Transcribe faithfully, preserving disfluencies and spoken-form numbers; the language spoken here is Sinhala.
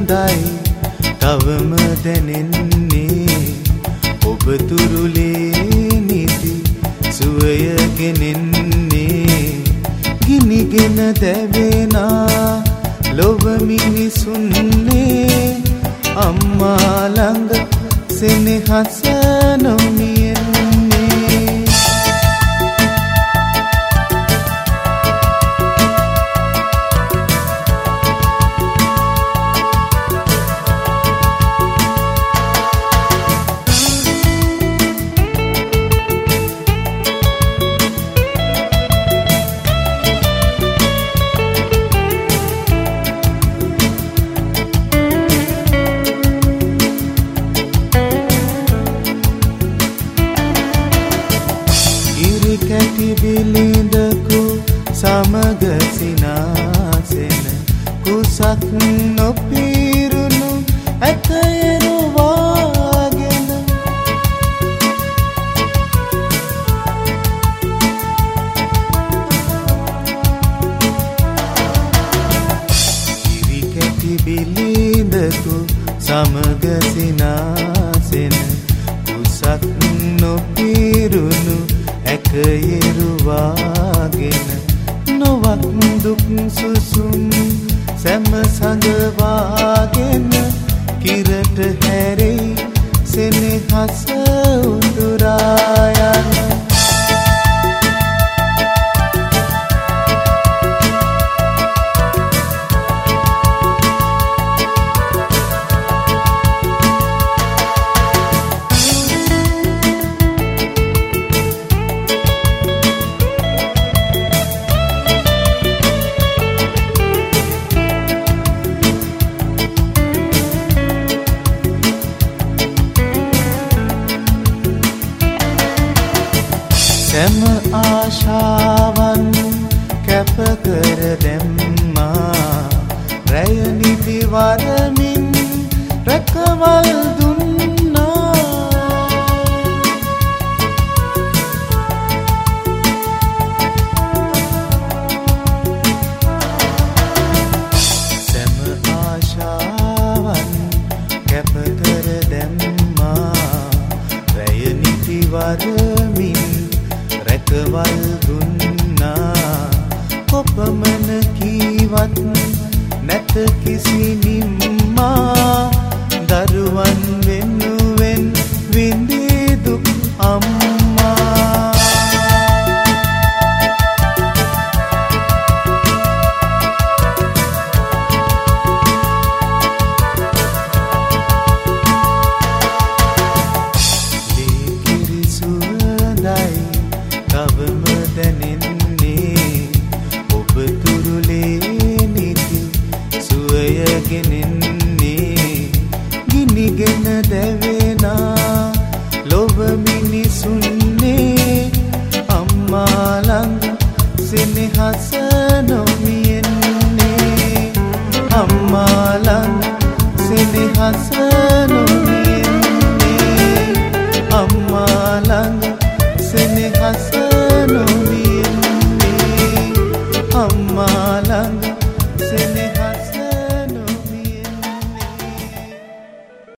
සුවඳයි තවම දැනෙන්නේ ඔබ තුරුලේ නිදි සුවය ගෙනෙන්නේ ගිනිගෙන දැවෙනා ලොව මිනිසුන්නේ අම්මා ළඟ සෙනෙහස නොමියෙන්නේ කැටි බිලිඳකු සමග සිනාසෙන කුසක් නොපිරුණු ඇතයරු වාගෙන ඉරි කැටි බිලිඳකු සමග සිනාසෙන කුසක් නොපිරුණු ඇකයෙරුවාගෙන නොවක් දුක් සුසුම් සැම සඟවාගෙන කිරට හැරෙයි සෙනෙහස උදුරායන සැම ආශාවන් කැප කර දැම්මා රැය නිදි වරමින් රැකවල් දුන්නා සැම ආශාවන් කැප කර දැම්මා රැය නිදි වරමින් රැකවල් දුන්නා කොපමණ කීවත් නැත කිසි නිම්මා දරුවන් වෙනුවෙන් විඳී දුක් අම්මා ලේකිරි සුවඳයි තවම දැනෙන්නේ ඔබ තුරුලේ නිදි සුවය ගෙනෙන්නේ ගිනිගෙන දැවෙනා ලොව මිනිසුන්නේ අම්මා ළඟ සෙනෙහස නොමියෙන්නේ අම්මා ළඟ සෙනෙහස